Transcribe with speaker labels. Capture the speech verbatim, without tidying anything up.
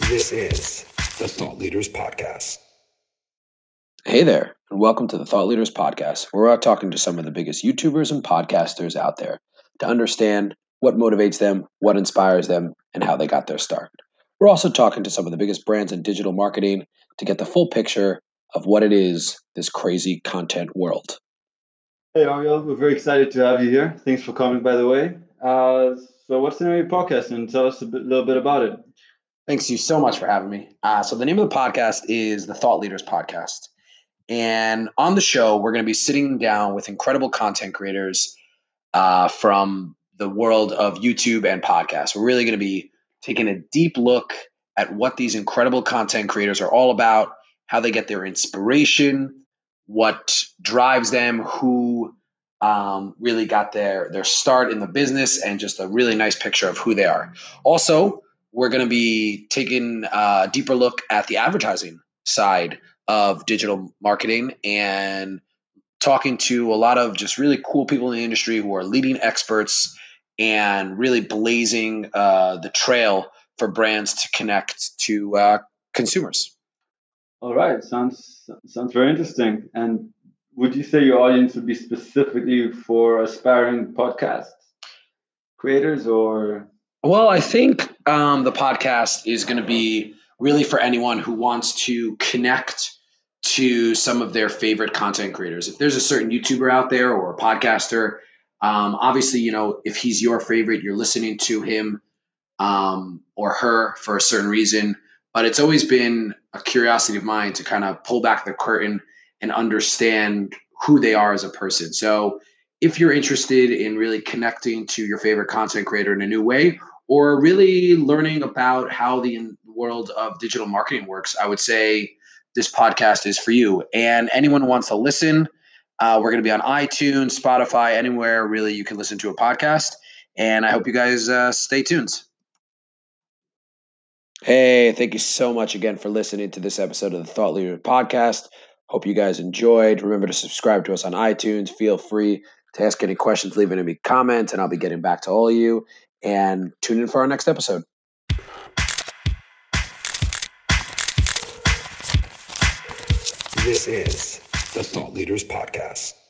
Speaker 1: This is the Thought Leaders Podcast.
Speaker 2: Hey there, and welcome to the Thought Leaders Podcast, where we're out talking to some of the biggest YouTubers and podcasters out there to understand what motivates them, what inspires them, and how they got their start. We're also talking to some of the biggest brands in digital marketing to get the full picture of what it is, this crazy content world.
Speaker 3: Hey Ariel, we're very excited to have you here. Thanks for coming, by the way. Uh, so what's the name of your podcast, and tell us a bit, little bit about it.
Speaker 2: Thanks you so much for having me. Uh, so the name of the podcast is the Thought Leaders Podcast. And on the show, we're going to be sitting down with incredible content creators uh, from the world of YouTube and podcasts. We're really going to be taking a deep look at what these incredible content creators are all about, how they get their inspiration, what drives them, who um, really got their, their start in the business, and just a really nice picture of who they are. Also, we're going to be taking a deeper look at the advertising side of digital marketing and talking to a lot of just really cool people in the industry who are leading experts and really blazing uh, the trail for brands to connect to uh, consumers.
Speaker 3: All right, sounds sounds very interesting. And would you say your audience would be specifically for aspiring podcast creators, or?
Speaker 2: Well, I think um, the podcast is going to be really for anyone who wants to connect to some of their favorite content creators. If there's a certain YouTuber out there or a podcaster, um, obviously, you know, if he's your favorite, you're listening to him um, or her for a certain reason. But it's always been a curiosity of mine to kind of pull back the curtain and understand who they are as a person. So if you're interested in really connecting to your favorite content creator in a new way, or really learning about how the world of digital marketing works, I would say this podcast is for you. And anyone who wants to listen, uh, we're going to be on iTunes, Spotify, anywhere really you can listen to a podcast. And I hope you guys uh, stay tuned. Hey, thank you so much again for listening to this episode of the Thought Leader Podcast. Hope you guys enjoyed. Remember to subscribe to us on iTunes. Feel free to ask any questions, leave any comments, and I'll be getting back to all of you. And tune in for our next episode.
Speaker 1: This is the Thought Leaders Podcast.